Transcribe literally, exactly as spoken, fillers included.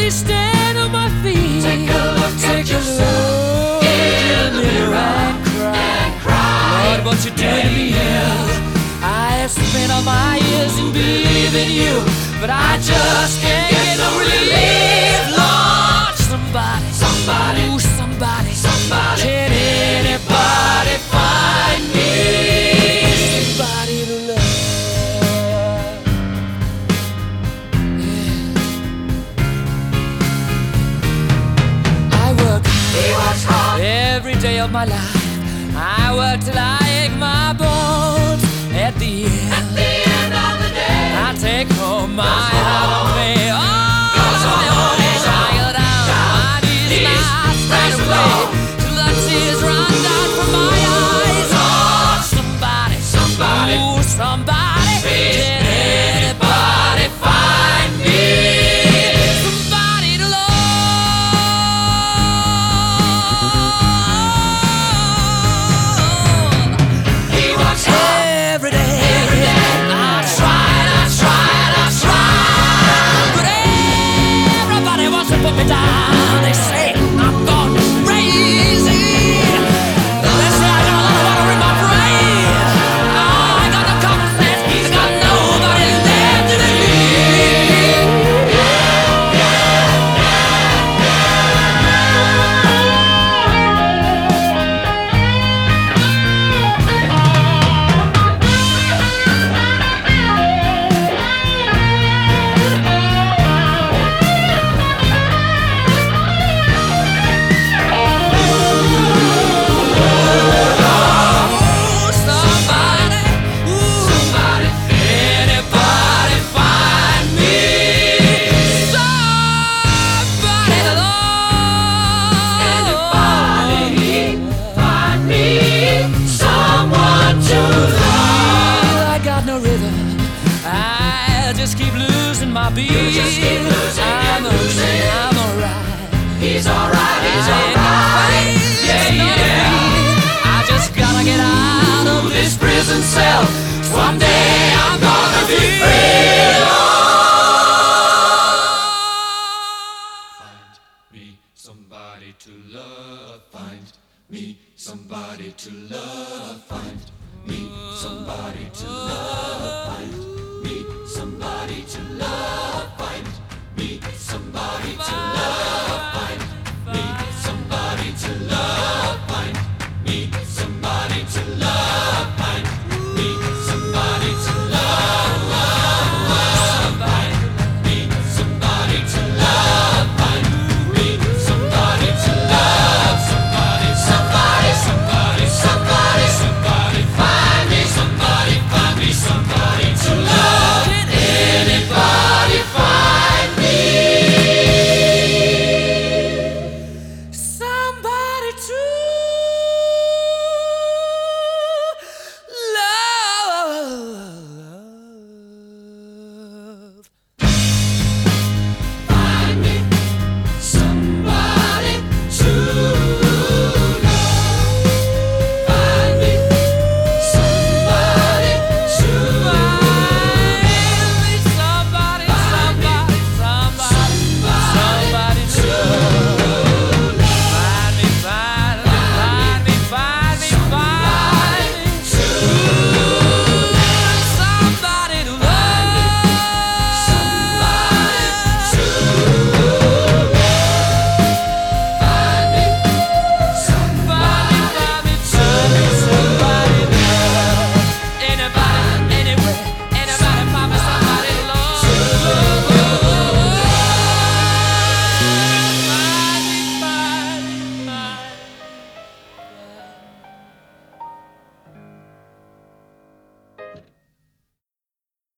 me stand on my feet. Take a look Take at a yourself look in the mirror and cry. and cry. Lord, what you doing to me? I have spent all my years in believing you, but I just can't get no relief. Lord, somebody, Somebody, ooh, somebody, somebody. can anybody find me somebody to love? Yeah. I work He works hard every day of my life. I work till I ache my bones. At the end, at the end of the day. I take home my heart on me. Oh, Goes on, my own goes on, I go down, down, my knees and knees, I straight praise the away Lord. till the tears run down from my eyes. Oh, somebody, Somebody, ooh, somebody, please, can anybody find me somebody to love? he works hard Every day, every day. I tried, I tried, I tried, but everybody wants to put me down. They say I'm gone crazy. They say I got a lot of water in my brain. I got no common sense. I got nobody left to believe. Ooh, somebody, ooh, Somebody, anybody find me somebody to love? anybody find me someone to love. I got no rhythm. I just keep losing my beat. You just keep losing I'm and okay, losing. I'm alright. He's alright, he's I ain't alright. afraid, Yeah, it's not yeah. me. I just gotta get out of this prison cell. Someday I'm gonna be free. Find me somebody to love. Find me somebody to love. Find me somebody to love. Find me somebody to love. Find me somebody